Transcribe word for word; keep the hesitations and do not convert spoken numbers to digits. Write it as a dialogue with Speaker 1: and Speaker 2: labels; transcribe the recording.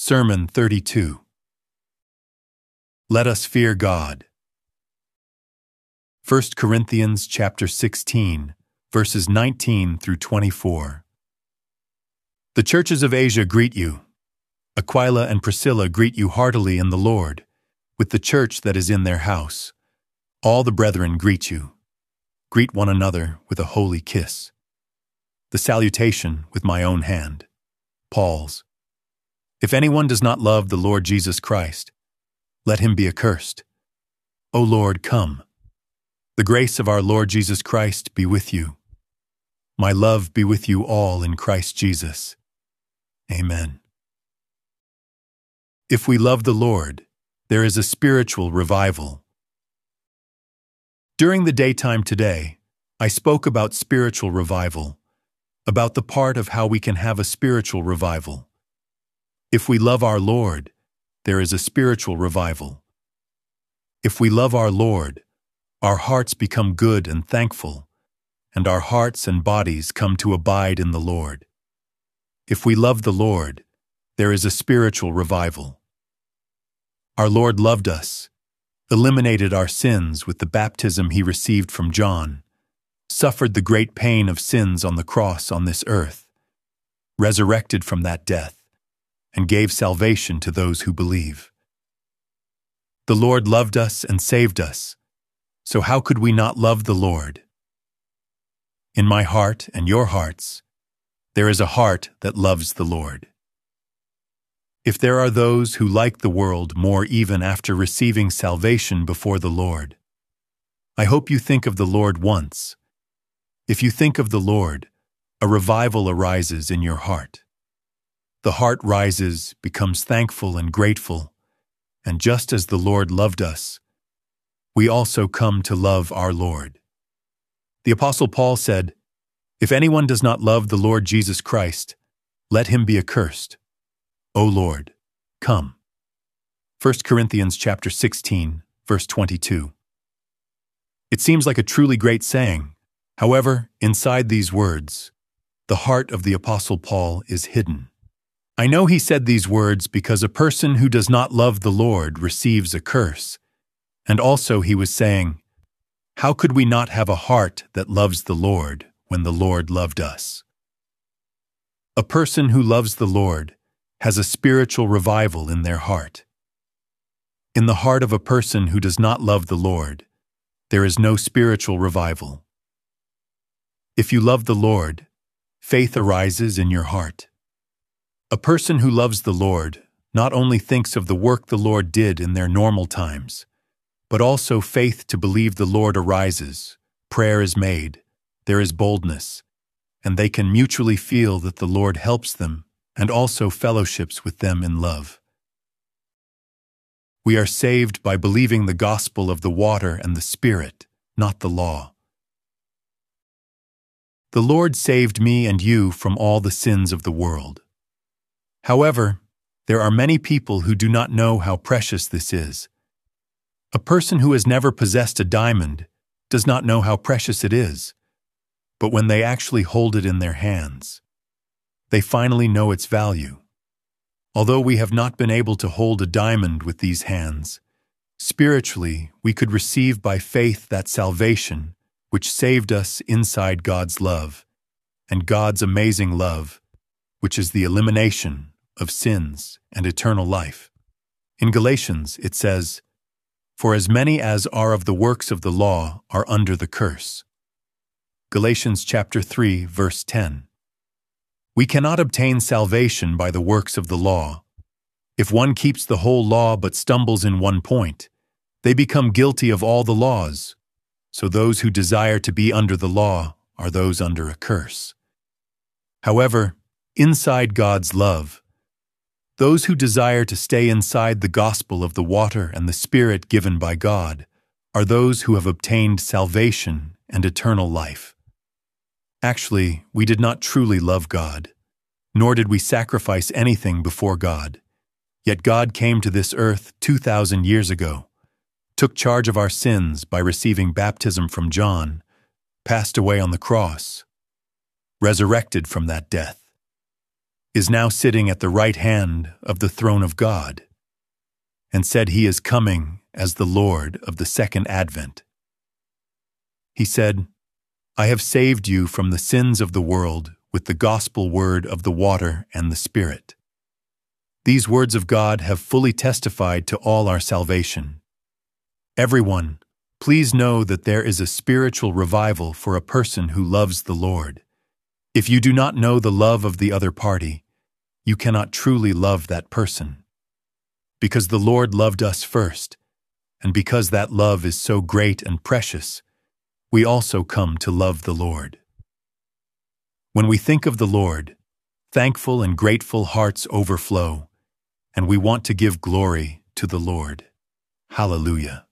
Speaker 1: Sermon thirty-two. Let us fear God. First Corinthians chapter sixteen, verses nineteen through twenty-four. The churches of Asia greet you. Aquila and Priscilla greet you heartily in the Lord, with the church that is in their house. All the brethren greet you. Greet one another with a holy kiss. The salutation with my own hand. Paul's. If anyone does not love the Lord Jesus Christ, let him be accursed. O Lord, come. The grace of our Lord Jesus Christ be with you. My love be with you all in Christ Jesus. Amen. If we love the Lord, there is a spiritual revival. During the daytime today, I spoke about spiritual revival, about the part of how we can have a spiritual revival. If we love our Lord, there is a spiritual revival. If we love our Lord, our hearts become good and thankful, and our hearts and bodies come to abide in the Lord. If we love the Lord, there is a spiritual revival. Our Lord loved us, eliminated our sins with the baptism he received from John, suffered the great pain of sins on the cross on this earth, resurrected from that death, and gave salvation to those who believe. The Lord loved us and saved us, so how could we not love the Lord? In my heart and your hearts, there is a heart that loves the Lord. If there are those who like the world more even after receiving salvation before the Lord, I hope you think of the Lord once. If you think of the Lord, a revival arises in your heart. The heart rises, becomes thankful and grateful, and just as the Lord loved us, we also come to love our Lord. The Apostle Paul said, "If anyone does not love the Lord Jesus Christ, let him be accursed. O Lord, come." First Corinthians chapter sixteen, verse twenty-two. It seems like a truly great saying. However, inside these words, the heart of the Apostle Paul is hidden. I know he said these words because a person who does not love the Lord receives a curse. And also he was saying, how could we not have a heart that loves the Lord when the Lord loved us? A person who loves the Lord has a spiritual revival in their heart. In the heart of a person who does not love the Lord, there is no spiritual revival. If you love the Lord, faith arises in your heart. A person who loves the Lord not only thinks of the work the Lord did in their normal times, but also faith to believe the Lord arises, prayer is made, there is boldness, and they can mutually feel that the Lord helps them and also fellowships with them in love. We are saved by believing the gospel of the water and the Spirit, not the law. The Lord saved me and you from all the sins of the world. However, there are many people who do not know how precious this is. A person who has never possessed a diamond does not know how precious it is, but when they actually hold it in their hands, they finally know its value. Although we have not been able to hold a diamond with these hands, spiritually we could receive by faith that salvation which saved us inside God's love, and God's amazing love, which is the elimination of sins and eternal life. In Galatians it says, "For as many as are of the works of the law are under the curse." Galatians chapter three, verse ten. We cannot obtain salvation by the works of the law. If one keeps the whole law but stumbles in one point, they become guilty of all the laws. So those who desire to be under the law are those under a curse. However, inside God's love, those who desire to stay inside the gospel of the water and the Spirit given by God are those who have obtained salvation and eternal life. Actually, we did not truly love God, nor did we sacrifice anything before God. Yet God came to this earth two thousand years ago, took charge of our sins by receiving baptism from John, passed away on the cross, resurrected from that death, is now sitting at the right hand of the throne of God, and said he is coming as the Lord of the second advent. He said, I have saved you from the sins of the world with the gospel word of the water and the Spirit. These words of God have fully testified to all our salvation. Everyone, please know that there is a spiritual revival for a person who loves the Lord. If you do not know the love of the other party, you cannot truly love that person. Because the Lord loved us first, and because that love is so great and precious, we also come to love the Lord. When we think of the Lord, thankful and grateful hearts overflow, and we want to give glory to the Lord. Hallelujah.